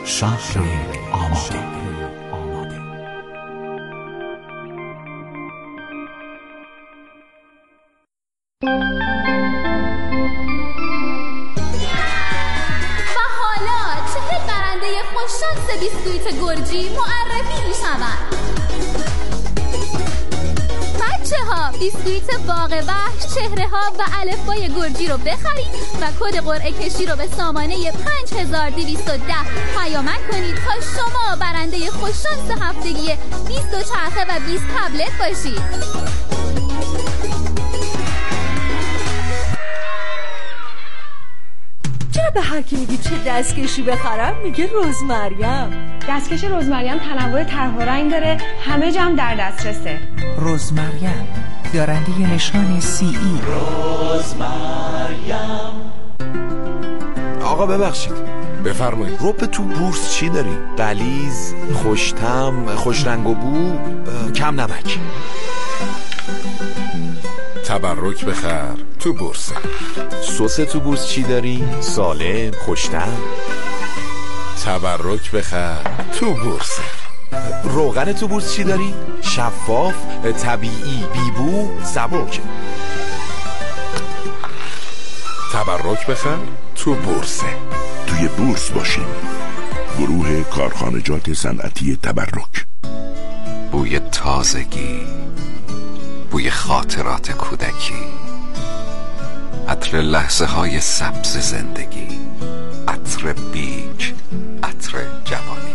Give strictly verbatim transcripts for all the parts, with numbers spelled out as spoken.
شهر آماده. و حالا چهل برنده خوششانس بیسکویت گرجی معرفی میشوند. بچه ها بیسکویت باغ وحش، چهره ها و الفبای گرجی رو بخرید و کد قرعه کشی رو به سامانه پنج هزار دویست و ده پیامک کنید تا شما برنده خوششانس هفتگی بیست چرخه و بیست تبلت باشید. چرا به هر کی میگی چه دستکشی بخرم میگه رزمریم؟ دستکش رزمریم تنوع طرح و رنگ داره، همه جام در دسترسه. رزمریم دارنده نشان سی ای. رزمریم. آقا ببخشید، بفرمایید. رب تو بورس چی داری؟ غلیظ، خوش‌طعم، خوش رنگ و بو، کم نمک. تبرک بخر تو بورس. سس تو بورس چی داری؟ سالم، خوش‌طعم. تبرک بخر تو بورس. روغن تو بورس چی داری؟ شفاف، طبیعی، بیبو، سبک. تبرک بخر تو بورس. توی بورس باشیم. گروه کارخانجات صنعتی تبرک. بوی تازگی، بوی خاطرات کودکی، عطر لحظه های سبز زندگی، عطر بیج، عطر جوانی.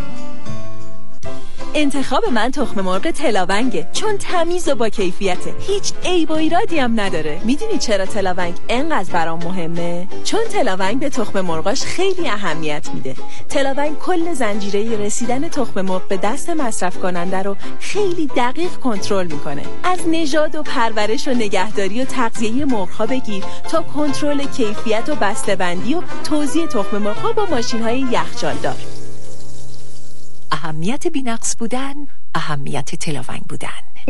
انتخاب من تخم مرغ تلاونگه، چون تمیز و با کیفیته، هیچ عیب و ایرادی هم نداره. میدونی چرا تلاونگ انقدر برام مهمه؟ چون تلاونگ به تخم مرغاش خیلی اهمیت میده. تلاونگ کل زنجیره رسیدن تخم مرغ به دست مصرف کننده رو خیلی دقیق کنترل میکنه. از نژاد و پرورش و نگهداری و تغذیه مرغ‌ها بگیر تا کنترل کیفیت و بسته‌بندی و توزیع تخم مرغ‌ها با ماشین‌های یخچالدار. اهمیت بی‌نقص بودن، اهمیت تلاونگ بودن.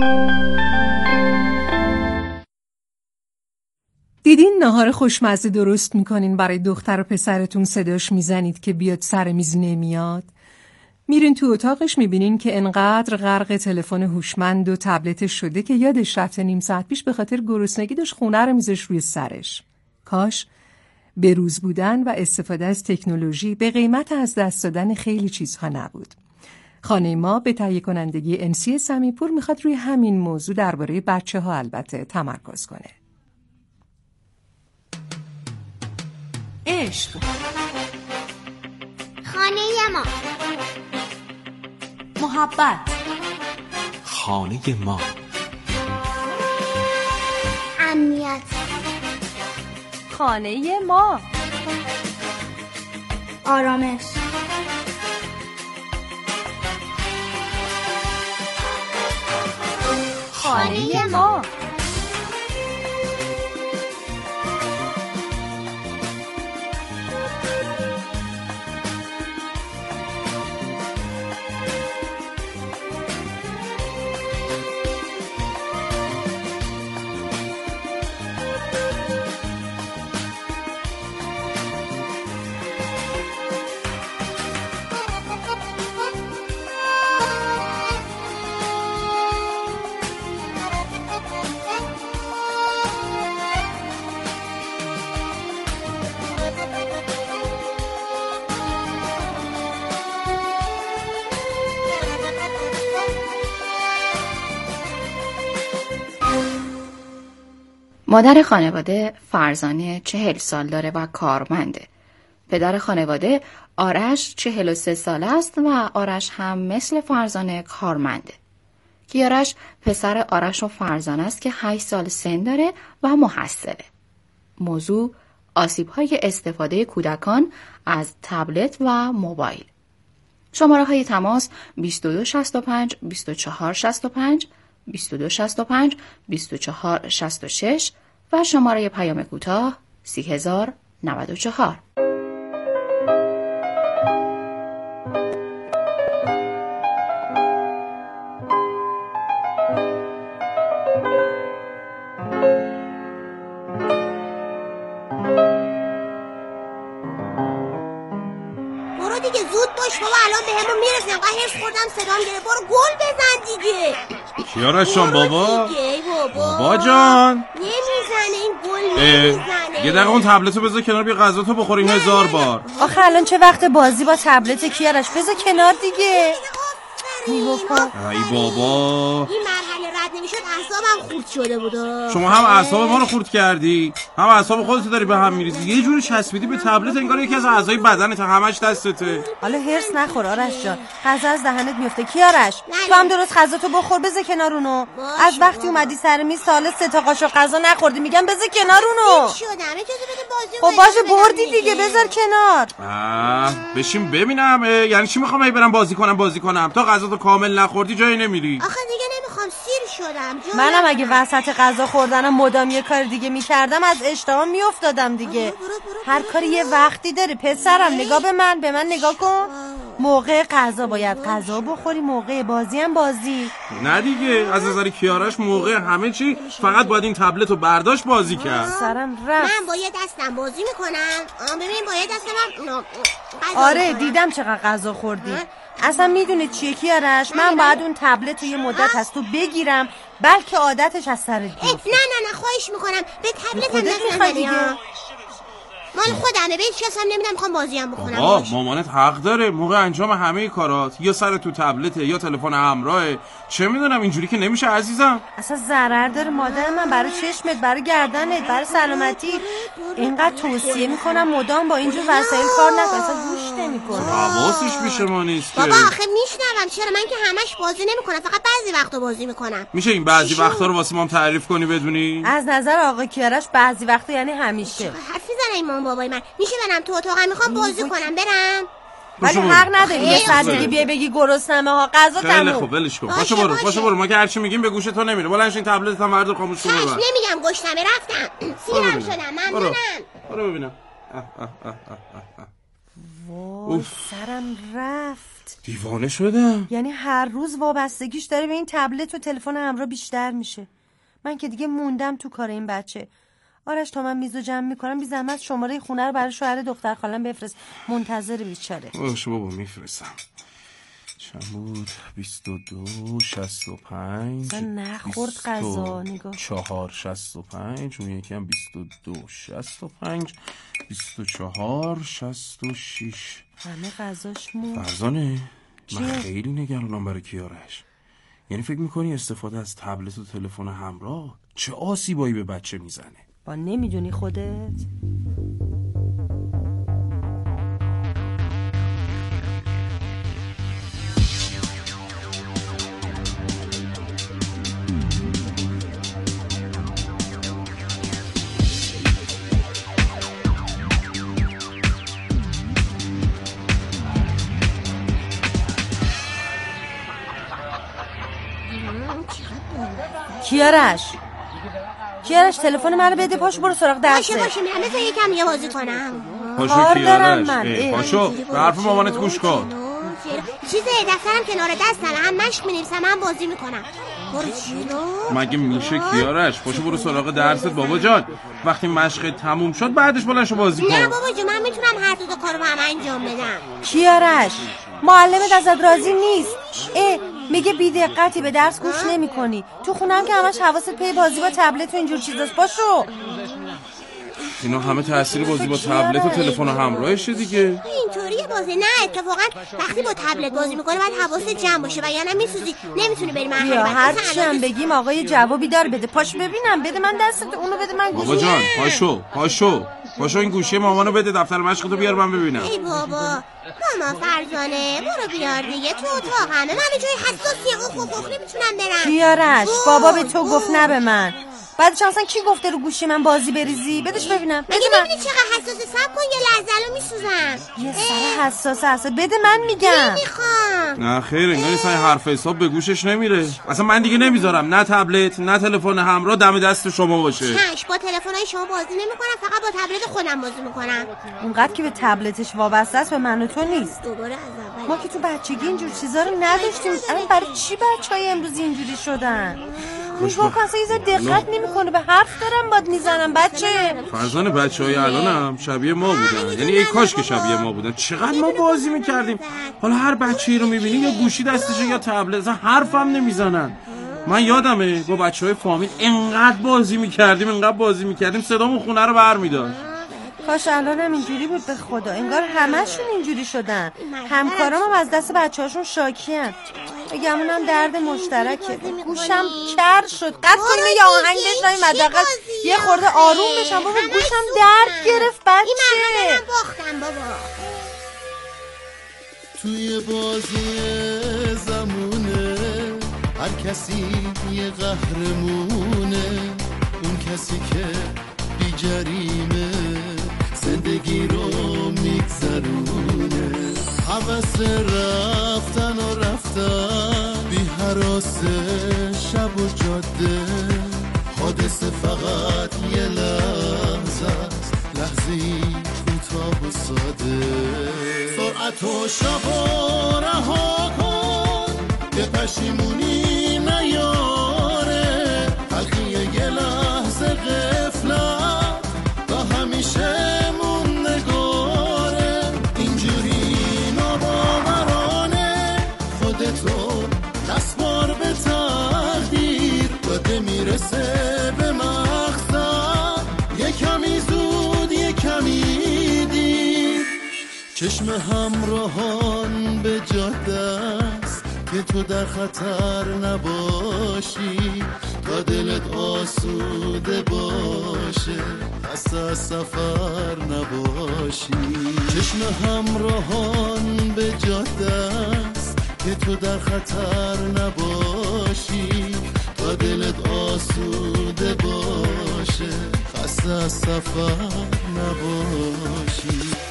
دیدین ناهار خوشمزه درست میکنین برای دختر و پسرتون، صداش میزنید که بیاد سر میز نمیاد. میرین تو اتاقش میبینین که انقدر غرق تلفن هوشمند و تبلتش شده که یادش رفته نیم ساعت پیش به خاطر گرسنگی داشت خونه رو میذاش روی سرش. کاش بروز بودن و استفاده از تکنولوژی به قیمت از دست دادن خیلی چیزها نبود. خانه ما به تهیه کنندگی انسی سمیپور میخواد روی همین موضوع درباره بچه ها البته تمرکز کنه. عشق، خانه ما، محبت، خانه ما، امنیت، خانه ما، آرامش، خانه ما. مادر خانواده فرزانه چهل سال داره و کارمنده. پدر خانواده آرش چهل و سه سال است و آرش هم مثل فرزانه کارمنده. کیارش پسر آرش و فرزانه است که هشت سال سن داره و محصله. موضوع آسیب‌های استفاده کودکان از تبلت و موبایل. شماره های تماس بیست و دو شصت و پنج بیست و چهار شصت و پنج، بیست و دو شصت و پنج بیست و چهار شصت و شش و شماره پیام کوتاه سی هزار و نود و چهار. برو دیگه زود باش بابا، الان بهمون میرسه. انقدر حرص خوردم صدام گرفت. برو گل بزن دیگه. کیارش جان بابا بابا بابا جان نمیزنه این گل نمیزنه. یه دقیقه اون تبلتو بذار کنار، بیا غذا تو بخوریم هزار بار. آخه الان چه وقت بازی با تبلت کیارش؟ بذار کنار دیگه. نگاه کن. ای بابا این مرحله رد نمیشد اعصابم خورد شده بود. شما هم اعصاب ما رو خورد کردی، هم اعصاب خودت داری به هم میریزی. یه جوری چسبیدی به تبلت انگار یکی از اعضای بدنت همش دستته. حالا هرس نخور آرش جان، غذا از دهنت میفته. کیارش تو هم درست غذا تو بخور، بذار کنار اونو. از وقتی اومدی سر میز سال سه تا قاشق غذا نخوردی، میگم بذار کنار اونو. شدم اجازه بده بازی. خب باشه بردی دیگه، بذار کنار. آه بشین ببینم. یعنی چی میخوام برم بازی کنم بازی کنم تا غذا تو کامل نخوردی جایی نمیری؟ آخه دیگه نمیخوام، سیر شدم. منم اگه وسط غذا خوردنم مدام یه کار دیگه میکردم از اشتها میافتادم دیگه. برو برو برو هر کاری یه وقتی داره پسرم. نگاه به من، به من نگاه کن. موقع غذا باید غذا بخوری، موقع بازی هم بازی. نه دیگه از نظر کیارش موقع همه چی فقط باید این تبلت رو برداشت بازی کرد. سرم رفت. من با یه دستم بازی میکنم. آم ببین با یه دستم هم آره دیدم چقدر غذا خوردی. اصلا میدونی چیه کیارش؟ من باید اون تبلت رو یه مدت از تو بگیرم بلکه عادتش از سرت بیفته. نه نه نه خواهش میکنم به تبلت هم نزنی. مال خودمه، به هیچ کس هم نمیدم، میخوام بازی هم بکنم. آقا مامانت حق داره. موقع انجام همه کارات یا سر تو تبلته یا تلفن همراهه. چه میدونم اینجوری که نمیشه عزیزم. اصلا ضرر داره مادر من، برای چشمت، برای گردنت، برای سلامتی. اینقدر توصیه میکنم مدام با اینجور وسایل کار نکن. اصلا گوش نمیکنه. حواسش پیش ما نیست. بابا آخه میشنوم. چرا من که همش بازی نمیکنم، فقط بعضی وقتا بازی میکنم. میشه این بعضی وقتا رو واسه ما تعریف کنی بدونی؟ از نظر آقا کیارش بعضی وقتا یعنی همیشه. حرف میزنه این مام بابای من. میشه برم تو اتاقم، میخوام بازی کنم برم. ولی حق نداری یه ساعت دیگه بیای بگی گرسنمه ها غذا تموم. خیلی خوب ولش کن. باشه برو باشه برو. ما که هرچی میگیم به گوش تو نمیره. بلند شین تبلت هم ورد خاموش کن. نمیگم گشتمه، رفتم. سیرم شدم. ممنونم. برو ببینم. وای سرم رفت. دیوانه شدم. یعنی هر روز وابستگیش داره به این تبلت و تلفن همراه بیشتر میشه. من که دیگه موندم تو کار این بچه. آرش تا من میزو جمع میکنم بی زحمت شماره خونه رو برای شوهر دختر خالم بفرست. منتظر بیچاره. باشه بابا میفرستم. چند بود؟ بیست و دو شصت و پنج نخورد غذا. نگاه چهار شصت و پنج اون یکی هم بیست و دو شصت و پنج بیست و چهار شصت و شیش. همه غذاش مون. فرزانه من خیلی نگرانم برای کیارش. یعنی فکر میکنی استفاده از تبلت و تلفن همراه چه آسیبایی به بچه میزنه؟ با نمیدونی خودت؟ کیارش کیارش تلفن منو بده. پاشو برو سراغ درسه. باشه باشه میرم. بذار یکم یه بازی کنم. پاشو کیارش پاشو به حرف مامانت گوش کن. چیزه دفترم کنار دستم، هم مشق می‌نویسم هم بازی میکنم. برو جلو. مگه میشه کیارش؟ پاشو برو سراغ درست بابا جان. وقتی مشق تموم شد بعدش بلند شو بازی کن. نه بابا جان من میتونم هر دو تا کارو با هم انجام بدم. کیارش معلمت ازت راضی نیست. اه میگه بی دقتی به درس گوش نمی‌کنی. تو خونم که همش حواست پی بازی با تبلت و اینجور چیزاست. باشو. اینا همه تأثیر بازی با تبلت و تلفن همراهشه دیگه. اینطوریه بازی. نه اتفاقا وقتی با تبلت بازی میکنه باید حواست جمع باشه و یعنی میسوزی، نمیتونی بری مرحله بعد. هر چی هم بگیم آقای جوابی دار بده. پاش ببینم. بده من دستت اونو بده من گوشی. بابا جان پاشو پاشو پاشو این گوشی مامانو بده. دفتر مشقتو بیار من ببینم. ای بابا ماما فرزانه برو بیار دیگه. تو اتاقمه. من جای حساسیه. اوف اوف اوف نمیتونم برم. کیارش بابا به تو گفت نه به من. بعدش اصلا کی گفته رو گوشی من بازی بریزی؟ بدش ببینم. مگه نمی‌بینی چقدر حساسه؟ صبر کن یه لحظه الان میسوزم. یه سر حساسه هست. بده من میگم. نمیخوام. نه خیر انگار این حرف حساب به گوشش نمیره. اصلا من دیگه نمیذارم نه تبلت نه تلفن همراه دم دست شما باشه. چش با تلفنای شما بازی نمیکنم، فقط با تبلت خودم بازی میکنم. اونقدر که به تبلتش وابسته است به من و تو نیست. دوباره از اول. ما که تو بچگی اینجور چیزا رو نداشتیم. الان برای چی بچهای امروز اینجوری شدن؟ میگو کاسه یه دقت نمیکنه به حرف دارم باد میزنم بچه. فرزانه بچهای الانم شبیه ما بودن، یعنی ای کاش که شبیه ما بودن. چقدر ما بازی میکردیم. حالا هر بچه‌ای رو میبینی یا گوشی دستشه یا تبلت، حرفم نمیزنن. من یادمه با بچهای فامیل انقدر بازی میکردیم انقدر بازی میکردیم صدامون خونه رو برمی‌داشت. کاش الانم اینجوری بود به خدا. انگار همشون اینجوری شدن. همکارام هم از دست بچه‌هاشون شاکی‌ان. بگمونم درد مشترکه. گوشم کر شد. قد کنیم یه آهنگ بشنویم حداقل یه خورده آروم بشم. بابا گوشم درد گرفت بچه. باختم بابا. توی بازی زمونه هر کسی یه قهرمونه. اون کسی که بی جریمه زندگی رو میگذرونه. حوث رفتن و رفتن بی هراسه شب و جاده. حادثه فقط یه لحظه است، لحظی کوتاه و ساده. سرعت و شب و رها کن یه پشیمونی نیاره. تلخی یه لحظه غفلت تا همیشه موندگاره. اینجوری ناباورانه خودتو نسپار به تقدیر. داده میرسه به مقصد یه کمی زود یه کمی دیر. چشم همراهان به جاده است که تو در خطر نباشی. تا دلت آسوده باشه خسته از سفر نباشی. چشم همراهان به جاده است که تو در خطر نباشی. تا دلت آسوده باشه خسته از سفر نباشی.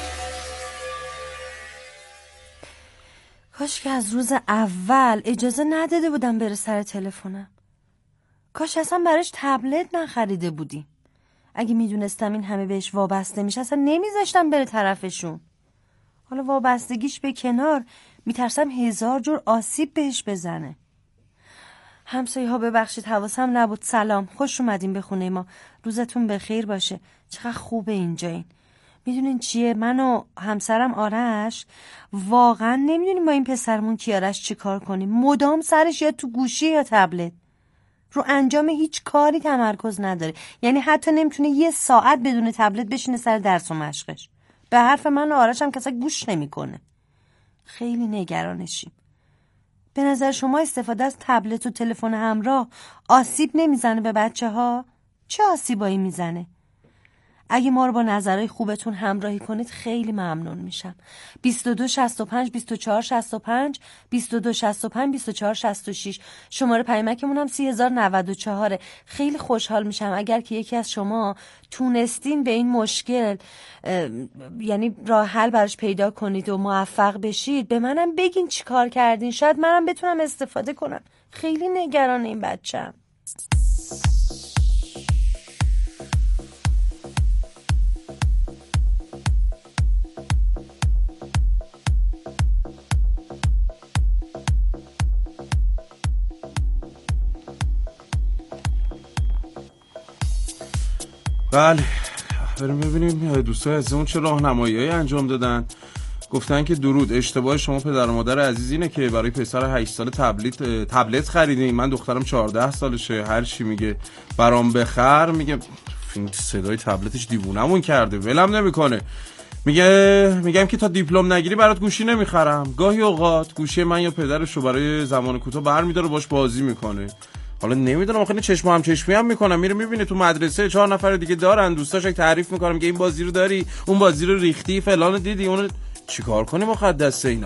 کاش که از روز اول اجازه نداده بودم بره سر تلفنم. کاش اصلا براش تبلت نخریده بودیم. اگه میدونستم این همه بهش وابسته میشه اصلا نمیذاشتم بره طرفشون. حالا وابستگیش به کنار، میترسم هزار جور آسیب بهش بزنه. همسایه ها ببخشید حواسم نبود. سلام، خوش اومدین به خونه ما. روزتون بخیر باشه. چقدر خوبه اینجا. این میدونین چیه؟ من و همسرم آرش واقعا نمیدونیم با این پسرمون کیارش چی کار کنیم. مدام سرش یا تو گوشی یا تبلت، رو انجام هیچ کاری تمرکز نداره. یعنی حتی نمیتونه یه ساعت بدون تبلت بشینه سر درس و مشقش. به حرف من و آرش هم کسا گوش نمیکنه. خیلی نگرانشیم. به نظر شما استفاده از تبلت و تلفن همراه آسیب نمیزنه به بچه ها؟ چه آسیبایی میزنه؟ اگه ما رو با نظرهای خوبتون همراهی کنید خیلی ممنون میشم. بیست و دو شصت و پنج بیست و چهار شصت و پنج بیست و دو شصت و پنج بیست و چهار شصت و شش شماره پیامکمون هم سی هزار و نود و چهار. خیلی خوشحال میشم اگر که یکی از شما تونستین به این مشکل یعنی راه حل براش پیدا کنید و موفق بشید. به منم بگین چی کار کردین، شاید منم بتونم استفاده کنم. خیلی نگران این بچه‌ام. بله، بریم ببینیم دوستای عزیزمون چه راهنمایی‌هایی انجام دادن. گفتن که درود، اشتباه شما پدر و مادر عزیز اینه که برای پسر هشت ساله تبلت تبلت خریدین. من دخترم چهارده سالشه، هر چی میگه برام بخر. میگه این صدای تبلتش دیوونمون کرده، ولم نمیکنه. میگه میگم که تا دیپلم نگیری برات گوشی نمیخرم. گاهی اوقات گوشی من یا پدرشو برای زمان کوتاه برمی‌داره باش بازی میکنه. حالا نمیدونم آخه چشم هم چشمی هم میکنم. میره میبینه تو مدرسه چهار نفر دیگه دارن، دوستاش تعریف میکنم که این بازی رو داری، اون بازی رو ریختی، فلان دیدی، اون چیکار کنیم آخه دست اینا؟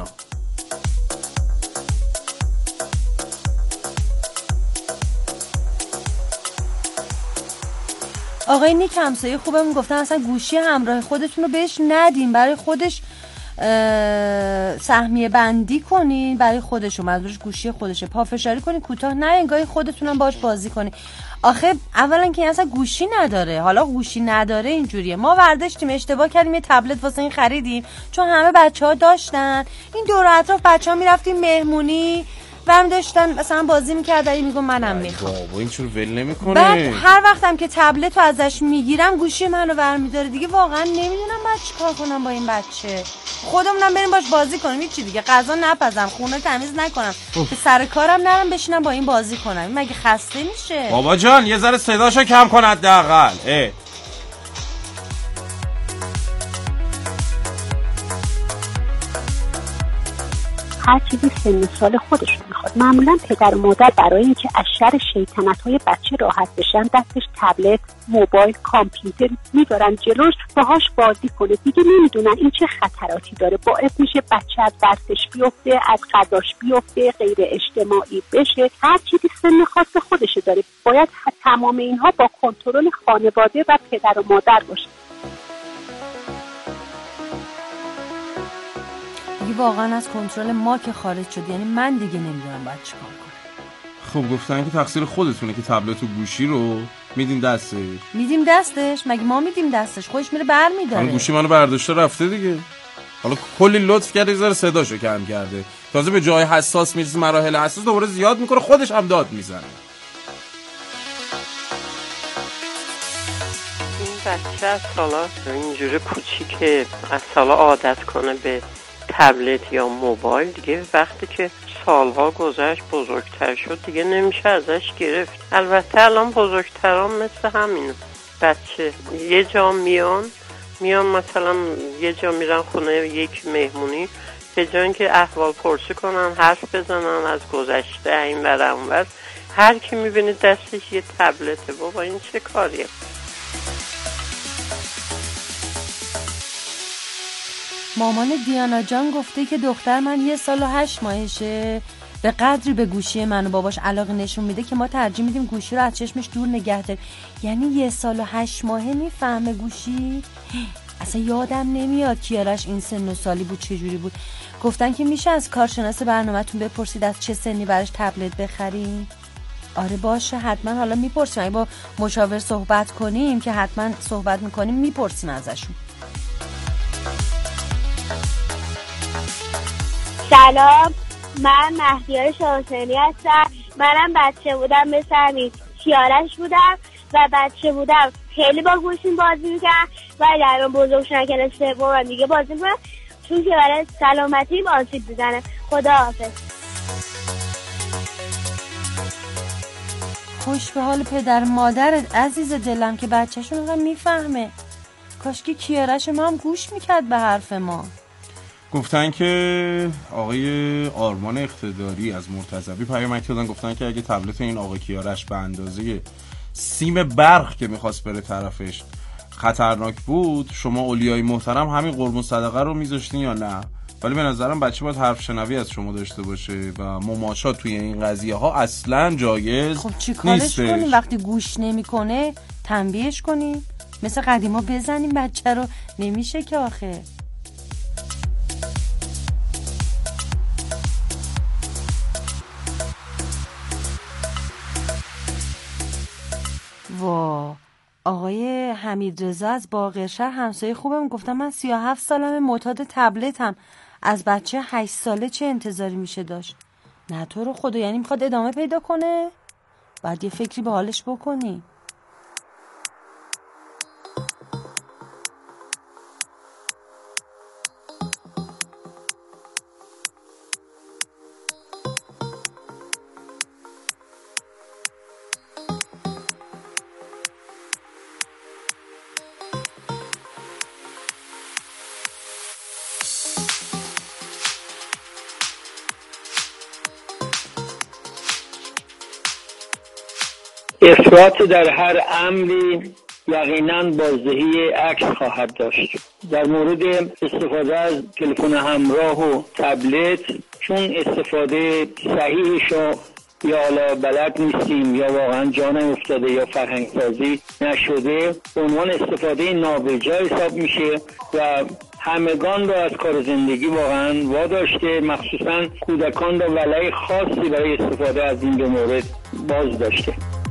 آقای نیک همسایه خوبمون گفتن اصلا گوشی همراه خودتون رو بهش ندین، برای خودش سهمیه بندی کنین، برای خودشون منظورش گوشی خودشه، پافشاری کنین کوتاه نه انگاری خودتونم باش بازی کنین. آخه اولا که اصلا گوشی نداره، حالا گوشی نداره اینجوریه. ما ورداشتیم اشتباه کردیم یه تبلت واسه این خریدیم چون همه بچه‌ها داشتن. این دور اطراف بچه‌ها میرفتیم مهمونی و هم داشتن مثلا بازی میکردن، این میگم منم میخوام. بابا این چرا ول نمیکنه؟ بعد هر وقتم که تبلت رو ازش میگیرم گوشی منو برمیداره. دیگه واقعا نمیدونم بعد چیکار کنم با این بچه. خودمونم بریم باش بازی کنیم، هیچ چی دیگه، غذا نپزم، خونه تمیز نکنم، به سر کارم نرم بشینم با این بازی کنم. این مگه خسته میشه؟ بابا جان یه ذره صداشو کم کن حداقل. اه هر چیزی سن سال خودشون میخواد. معمولا پدر و مادر برای اینکه از شر شیطنت‌های بچه راحت بشن دستش تبلت، موبایل، کامپیوتر میدارن جلوش، باهاش بازی کنه. دیگه نمیدونن این چه خطراتی داره، باعث میشه بچه از درسش بیفته، از غذاش بیفته، غیر اجتماعی بشه. هر چیزی سن خاص خودشه داره. باید تمام اینها با کنترل خانواده و پدر و مادر باشه. دیگه واقعا از کنترل ما که خارج شد. یعنی من دیگه نمیدونم باید چیکار کنم. خب گفتن که تقصیر خودتونه که تبلت و گوشی رو میدین دستش. میدیم دستش؟ مگه ما میدیم دستش؟ خودش میره برمیداره. حالا گوشی منو برداشته رفته دیگه. حالا کلی لطف کرده یه ذره صداشو کم کرده، تازه به جای حساس میرسه، مراحل حساس دوباره زیاد میکنه، خودش هم داد میزنه. این بچه از سالا اینجوری کوچیکه از سالا عادت کنه به تبلت یا موبایل، دیگه وقتی که سالها گذشت بزرگتر شد دیگه نمیشه ازش گرفت. البته الان بزرگتران مثل همین بچه یه جا میان میان مثلا یه جا میرن خونه یک مهمونی، به جای اینکه احوال پرسی کنن حرف بزنن از گذشته این ور اون ور، هر کی میبینه دستش یه تبلته. بابا این چه کاریه؟ مامان دیانا جان گفته که دختر من یه سال و هشت ماهشه، به قدری به گوشی من و باباش علاقه نشون میده که ما ترجیح میدیم گوشی رو از چشمش دور نگه داریم. یعنی یه سال و هشت ماهه میفهمه گوشی؟ اصلا یادم نمیاد کیارش این سن و سالی بود چجوری بود. گفتن که میشه از کارشناس برنامه‌تون بپرسید از چه سنی براش تبلت بخریم. آره باشه حتما، حالا میپرسیم، اگه با مشاور صحبت کنیم که حتما صحبت میکنیم میپرسیم ازشون. سلام، من مهدیار شاهحسینی هستم. منم بچه بودم مثل همین کیارش بودم و بچه بودم خیلی با گوشیم بازی میکردم و الان بزرگ شدن کلاس سوم دیگه بازی میکنم، چون که برای سلامتیم آسیب میزنه. خدا حافظ. خوش به حال پدر مادرت عزیز دلم که بچه‌شون انقدر میفهمه. کاش که کیارش ما هم گوش میکرد به حرف ما. گفتن که آقای آرمان اقتداری از مرتضوی پیامک دادن، گفتن که اگه تبلت این آقای کیارش به اندازه سیم برق که میخواست بره طرفش خطرناک بود، شما اولیای محترم همین قربون صدقه رو میذاشتین یا نه؟ ولی به نظرم بچه باید حرف شنوی از شما داشته باشه و مماشات توی این قضیه ها اصلا جایز خب چی کارش کنیم؟ وقتی گوش نمیکنه تنبیهش کنیم؟ مثل قدیما بزنیم بچه رو؟ نمیشه که آخه. وا آقای حمید رضا از باقرشهر همسایه خوبم گفتم من سی و هفت سالمه معتاد تبلتم، از بچه هشت ساله چه انتظاری میشه داشت؟ نه تو رو خدا، یعنی میخواد ادامه پیدا کنه؟ باید یه فکری به حالش بکنی. افراط در هر امری یقیناً بازدهی عکس خواهد داشت. در مورد استفاده از تلفن همراه و تبلت، چون استفاده صحیحش یا حالا بلد نیستیم یا واقعا جا نیفتاده یا فرهنگ سازی نشده، به عنوان استفاده نابجا حساب میشه و همگان را از کار زندگی واقعا واداشته، مخصوصا کودکان را ولای خاصی برای استفاده از این دو مورد باز داشته.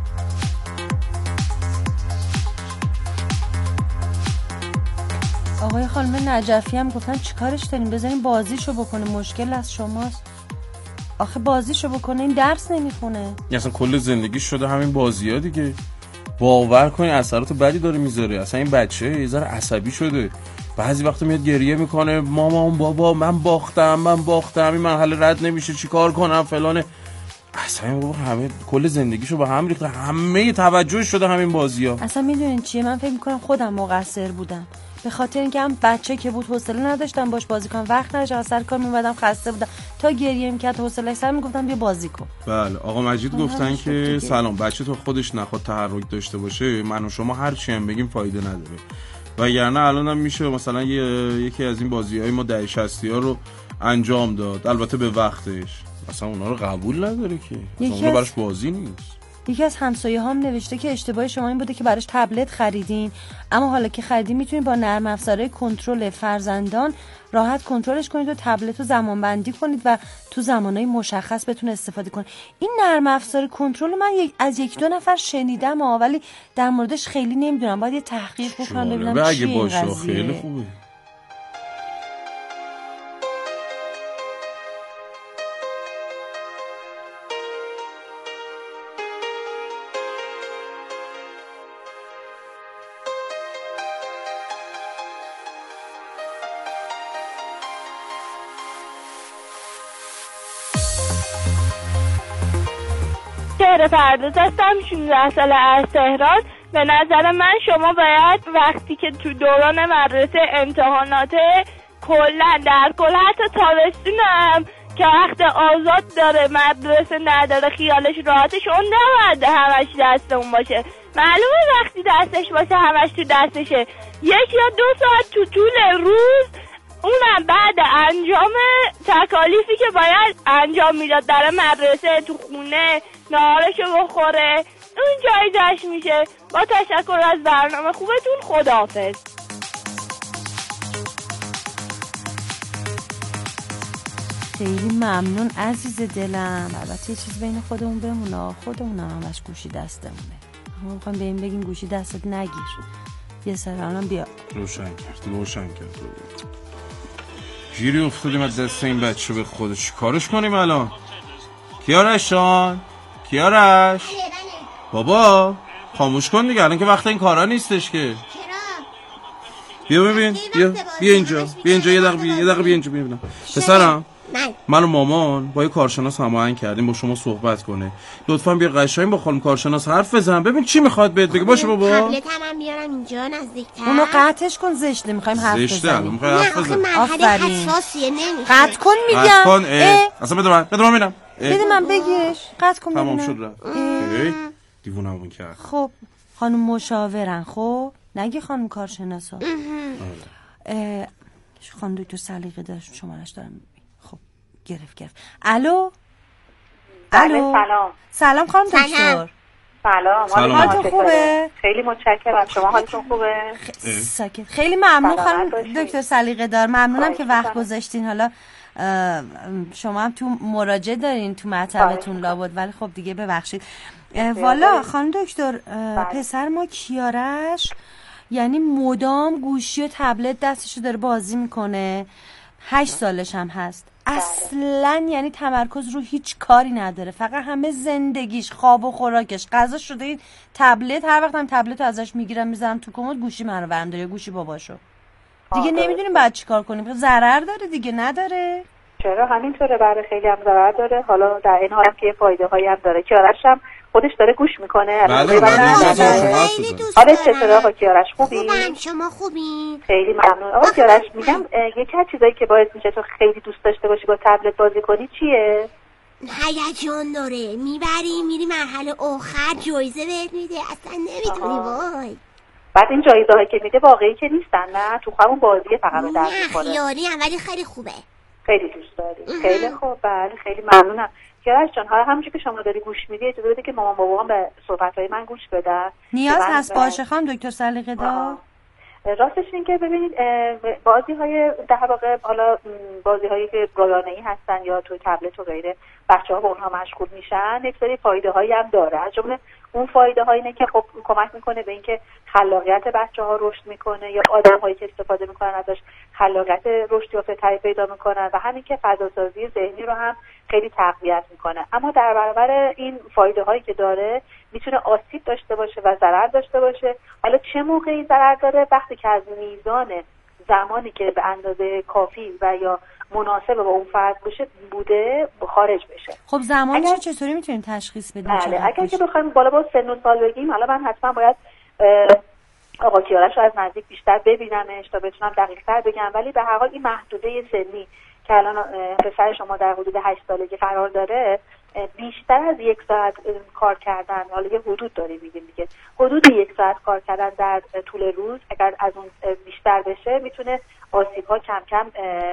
آقای خانم نجفی هم گفتن چیکارش داریم، بذاریم بازیشو بکنه، مشکل از شماست. آخه بازیشو بکنه، این درس نمیخونه. اصلا کل زندگی شده همین بازی‌ها دیگه. باور کنی اثرات بدی داره میذاره. اصلا این بچه یه ذره عصبی شده، بعضی وقتا میاد گریه میکنه مامان بابا من باختم من باختم این مرحله رد نمیشه چیکار کنم فلانه. اصلا بابا همه کل زندگیشو با هم ریخته، همه توجهش شده همین بازی‌ها. اصلا میدونین چیه، من فکر میکنم خودم مقصر بودم، به خاطر اینکه هم بچه که بود حوصله نداشتم باش بازی کنم، وقت نداشتم، سر کار میومدم خسته بودم، تا گریه میکرد حوصله سر میگفتم بیا بازی کن. بله آقا مجید گفتن که سلام، بچه تو خودش نخواد تحرک داشته باشه من و شما هر چی هم بگیم فایده نداره، وگرنه الان هم میشه مثلا یه یکی از این بازی‌های ما دهه شصت ها رو انجام داد، البته به وقتش. اصلا اونا رو قبول نداره که، اونا براش بازی نیست. یکی از همسایه هم نوشته که اشتباه شما این بوده که براش تبلت خریدین، اما حالا که خریدین میتونید با نرم افزارهای کنترل فرزندان راحت کنترلش کنید و تبلت رو زمان بندی کنید و تو زمانهای مشخص بتونه استفاده کنید. این نرم افزار کنترل من یک از یک دو نفر شنیدم ها، ولی در موردش خیلی نمیدونم، باید یه تحقیق بکنم ببینم چیه این قضیه. خیلی خوبه. شهر پرداز هستم، شانزده ساله از تهران. به نظر من شما باید وقتی که تو دوران مدرسه امتحانات کلا در کل حتی تابستونم که وقت آزاد داره مدرسه نداره خیالش راحتش، اون نباید همش دستمون باشه. معلومه وقتی دستش باشه همش تو دستشه، یک یا دو ساعت تو طول روز، اونم بعد انجام تکالیفی که باید انجام میداد در مدرسه، تو خونه نهارشو بخوره، اون جایزش میشه. با تشکر از برنامه خوبتون، خداحافظ. خیلی ممنون عزیز دلم. البته یه چیز بین خودمون بمونه، خودمون هم همش گوشی دستمونه، ما میخوایم به این بگیم گوشی دستت نگیر. یه سر الان بیا روشن کرد روشن کرد گیری افتادیم از دست این بچه به خودش، چی کارش کنیم الان؟ کیارشان کیارش بابا خاموش کن دیگه، الان که وقت این کارا نیستش که. بیا ببین، بیا بیا اینجا، بیا اینجا یه دقیقه، یه دقیقه بیا اینجا ببینم. پسرم من و مامان با یه کارشناس هماهنگ کردیم با شما صحبت کنه، لطفاً بیا قشنگ با خانم کارشناس حرف بزن ببین چی میخواد بهت بگه. باشه بابا تبلت هم بیارم اینجا نزدیکتر. اونو قطعش کن، زشته، میخوایم حرف بزنیم. زشته الان میخوای حرف بزنیم. آفرین حساسیه نمیشه. قطع کن میگم. قطع کن. اصلا بده من بده من ببینم. بده من بگیش. قطع کن ببینم. تمام شد رفت. دیوونمون کرد. خب خانم مشاورن، خب نگی خانم کارشناسا. اه خانم دکتر سلیقه داشت شمارش دارم. خب گرفت گرفت. الو الو سلام. سلام خانم دکتر. سلام. حالتون خوبه؟ خیلی متشکرم. شما حالتون خوبه؟ ساکت. خیلی ممنون خانم دکتر سلیقه دار، ممنونم که وقت گذاشتین. حالا شما هم تو مراجعه دارین تو مطبتون لابد، ولی خب دیگه ببخشید. والا خانم دکتر پسر ما کیارش یعنی مدام گوشی و تبلت دستشو داره بازی میکنه، هشت سالش هم هست، اصلا یعنی تمرکز رو هیچ کاری نداره، فقط همه زندگیش خواب و خوراکش غذا شده این تبلت. هر وقت هم تبلت رو ازش میگیرم میذارم تو کمد، گوشی منو برم داره، گوشی باباشو دیگه. نمیدونیم بعد چی کار کنیم، ضرر داره دیگه نداره؟ چرا همینطوره، برای خیلی هم ضرر داره. حالا در این حال که فایده هایی هم داره. کیارش هم خودش داره گوش میکنه. بله بله. حالا چطوره آقا کیارش، خوبی؟ خوبم، شما خوبی؟ خیلی ممنون آقا کیارش. میگم یکی از چیزایی که باعث میشه تو خیلی دوست داشته باشی با تبلت بازی کنی چیه؟ هیجان داره، میبری میری مرحله آخر جایزه بهت میده، اصلا نمیدونی وای. بعد این جایزه هایی که میده واقعی که نیستن، نه تو همون بازیه فقط به درد میخوره. خیالی هم ولی خیلی خوبه. خیلی دوست داری. خیلی خوب. بله خیلی ممنونم. کیارش جان حالا همونجوری که شما داری گوش میدی اجازه بده که مامان بابام به صحبت‌های من گوش بدن. نیاز هست باشه خانم دکتر سلیقه دار؟ راستش این که ببینید بازی‌های در واقع حالا بازی‌هایی که رایانه‌ای هستن یا توی تبلت و غیره بچه‌ها به اونها مشغول میشن، یک سری فایده‌هایی هم داره. از جمله اون فایده‌ها اینه که خب کمک میکنه به اینکه خلاقیت بچه‌ها رشد میکنه، یا آدم‌هایی که استفاده میکنن ازش خلاقیت رشد یافته‌تری پیدا میکنن، و همین که فضاسازی ذهنی رو هم خیلی تقویت میکنه. اما در برابر این فایده هایی که داره میتونه آسیب داشته باشه و ضرر داشته باشه. حالا چه موقعی ضرر داره؟ وقتی که از میزان زمانی که به اندازه کافی و یا مناسب با اون فرد بشه بوده خارج بشه. خب زمانش اگر... چطوری میتونیم تشخیص بدیم؟ بله اگر که بخوایم بالا با سن و سال بگیم، حالا من حتما باید آقا کیارش رو از نزدیک بیشتر ببینمش تا بتونم دقیق تر بگم، ولی به هر حال این محدوده سنی که الان پسر شما در حدود هشت سالگی قرار داره، بیشتر از یک ساعت کار کردن، حالا یه حدود داریم میگیم دیگه، حدود یک ساعت کار کردن در طول روز اگر از اون بیشتر بشه میتونه آسیب‌ها کم کم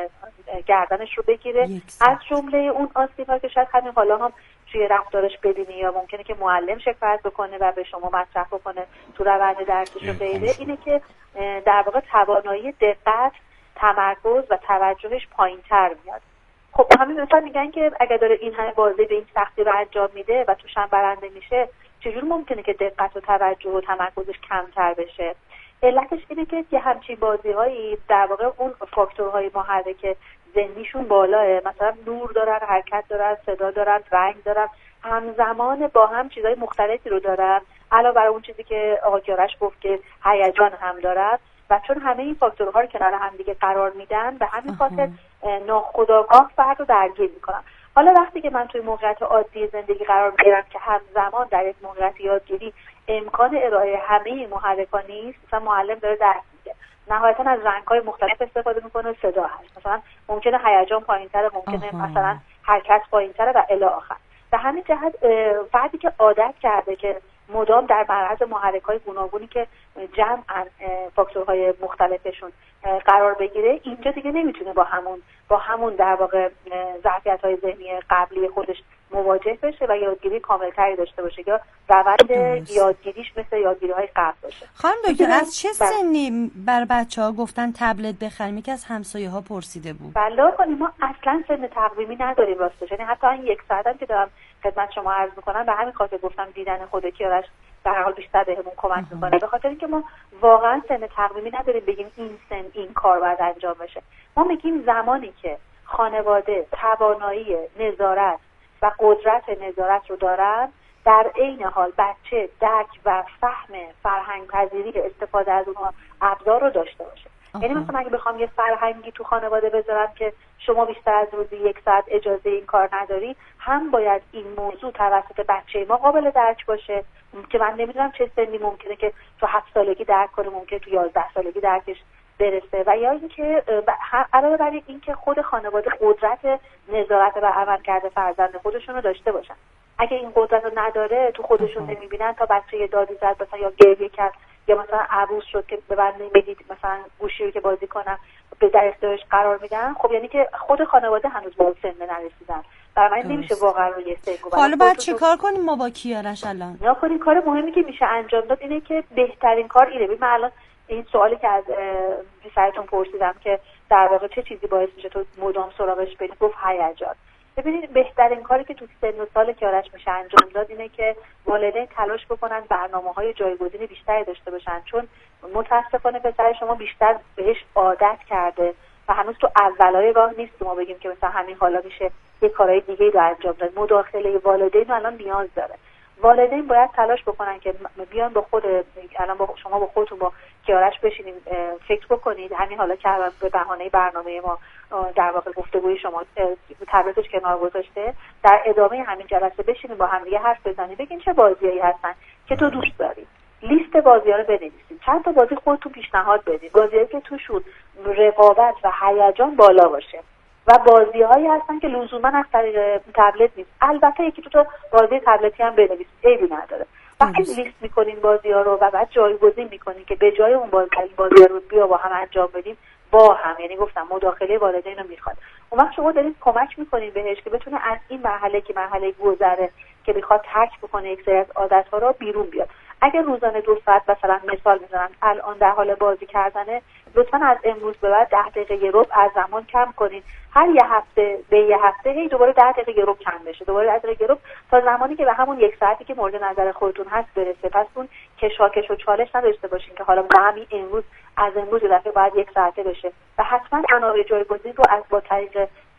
گردنش رو بگیره. از جمله اون آسیب‌ها که شاید همین حالا هم توی رفتارش ببینی یا ممکنه که معلم شکایت بکنه و به شما مطرح بکنه تو روند درسش و غیره، اینه که در واقع توانایی دقت، تمرکز و توجهش پایین‌تر میاد. خب همین مثلا میگن که اگر داره این همه بازی به این سختی رو انجام میده و توش هم برنده میشه، چجور ممکنه که دقت و توجه و تمرکزش کمتر بشه؟ علتش اینه که یه همچین بازی‌هایی در واقع اون فاکتورهای محرک ذهنیشون بالاه، مثلا نور دارن، حرکت دارن، صدا دارن، رنگ دارن، همزمان با هم چیزهای مختلفی رو دارن، علاوه بر اون چیزی که آقا کیارش گفت که هیجان هم دارن. و چون همه این فاکتورها رو کنار هم دیگه قرار میدن، به همین خاطر ناخودآگاه فرد رو درگیر میکنن. حالا وقتی که من توی موقعیت عادی زندگی قرار میگیرم که همزمان در یک موقعیت یادگیری امکان ارائه همه محرکا نیست، مثلا معلم داره درس میده، نهایتا از رنگ‌های مختلف استفاده میکنه، صدا هست، مثلا ممکنه هیجان پایین‌تره، ممکنه آها. مثلا حرکت پایین‌تره و الی آخر. به همین جهت فردی که عادت کرده که مدام در معرض محرک‌های گوناگونی که جمعاً فاکتورهای مختلفشون قرار بگیره، اینجا دیگه نمیتونه با همون با همون در واقع ظرفیت‌های ذهنی قبلی خودش مواجه بشه و یادگیری کاملتری داشته باشه یا روند یادگیریش مثل یادگیری‌های قبل باشه. خانم دکتر از چه سنی بر بچه‌ها گفتن تبلت بخریم؟ یکی از همسایه‌ها پرسیده بود. بله خانم، ما اصلا سن تقویمی نداریم راستش، یعنی حتی این یک ساعتم که دارم خدمت شما عرض می‌کنم به همین خاطر گفتم دیدن خود کیارش در حال بیشتر بهمون کمک می‌کنه، به خاطر اینکه ما واقعا سن تقویمی نداریم بگیم این سن این کار باید انجام بشه. ما میگیم زمانی که خانواده توانایی نظارت و قدرت نظارت رو دارن، در عین حال بچه درک و فهم فرهنگ پذیری استفاده از اون ابزار رو داشته باشه. یعنی مثلا اگه بخوام یه فرهنگی تو خانواده بذارم که شما بیشتر از روزی یک ساعت اجازه این کار نداری، هم باید این موضوع توسط بچه ما قابل درک باشه که من نمیدونم چه سنی ممکنه که تو هفت سالگی درک کنه، ممکنه تو یازده سالگی درکش برسه، و یا اینکه علاوه بر اینکه خود خانواده قدرت نظارت و عملکرد فرزند خودشون رو داشته باشن. اگه این قدرت رو نداره، تو خودشون نمیبینن تا بچه یه دادی زد مثلا یا گریه کرد یا مثلا عروس شد که به من نمیدید مثلا گوشی رو که بازی کنم به در اختیارش قرار میدن، خب یعنی که خود خانواده هنوز به اون سن نرسیدن. برای من نمیشه واقعا روی سنگو. حالا بعد چیکار کنیم ما با کیارش الان؟ یا خود این کار مهمی که میشه انجام داد اینه که بهترین کار اینه. من الان این سوالی که از سرتون پرسیدم که در واقع چه چیزی باعث میشه تو مدام سراغش بری، گفت هیجان. ببینید بهترین کاری که تو سن و سال کیارش میشه انجام داد اینه که والدین تلاش بکنن برنامه‌های جایگزین بیشتری داشته باشن، چون متاسفانه پسر شما بیشتر بهش عادت کرده و هنوز تو اولای راه نیست که ما بگیم که مثلا همین حالا میشه یه کارهای دیگه‌ای رو انجام داد. مداخله والدین رو الان نیاز داره. والدین باید تلاش بکنن که بیان با خود الان با شما با خودتون با کیارش بشینیم فکر بکنید، همین حالا که به بهانه برنامه ما در واقع گفتگوی شما تبلتش کنار گذاشته، در ادامه همین جلسه بشینیم با هم دیگه حرف بزنیم، بگیم چه بازیایی هستن که تو دوست داری، لیست بازی‌ها رو بنویسید، چند تا بازی خودتون پیشنهاد بدید، بازیایی که توشون رقابت و هیجان بالا باشه و بازی‌هایی هستن که لزوما از طریق تبلت نیست. البته یکی تو تا بازی تبلتی هم بنویسید، عیبی نداره. وقتی لیست می‌کنین بازی‌ها رو و بعد جایگزین می‌کنین که به جای اون بازی بازی‌ها رو بیا با هم انجام بدیم، با هم، یعنی گفتم مداخله والدین رو می‌خواد. اون وقت شما دارید کمک می‌کنین بهش که بتونه از این مرحله که مرحله گذره که می‌خواد ترک بکنه یک سری از عادت‌ها رو بیرون بیاد. اگر روزانه دو ساعت مثلا مثال می‌زنم الان در حال بازی کردنه، لطفاً از امروز به بعد ده دقیقه یه ربع از زمان کم کنین. هر یه هفته به یه هفته هی دوباره ده دقیقه یه ربع کم بشه، دوباره ده دقیقه یه ربع تا زمانی که به همون یک ساعتی که مورد نظر خودتون هست برسه. پس اون کشاکش و چالش نداشته باشین که حالا همین امروز از امروز دفعه باید یک ساعته بشه و حتما منابع جایگزین رو از با طریق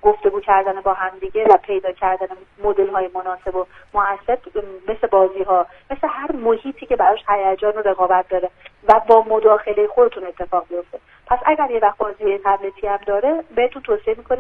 گفتگو کردن با هم دیگه و پیدا کردن مدل های مناسب و مؤثر مثل بازی ها، مثل هر محیطی که براش هیجان و رقابت داره و با مداخله خودتون اتفاق بیفته. پس اگر یه وقت بازی تبلتی هم داره بهتون توصیه میکنیم